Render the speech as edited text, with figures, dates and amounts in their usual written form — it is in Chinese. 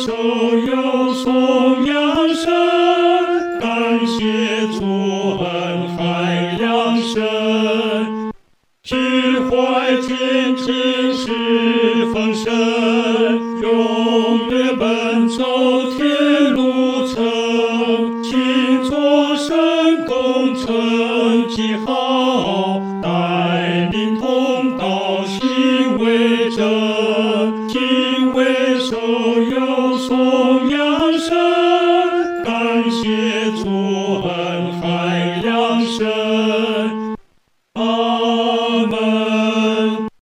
手有颂扬声，感谢主恩海洋深，心怀前进是丰盛，永远奔走天路程，请作神工成记号，带领同道心为证，心为手有所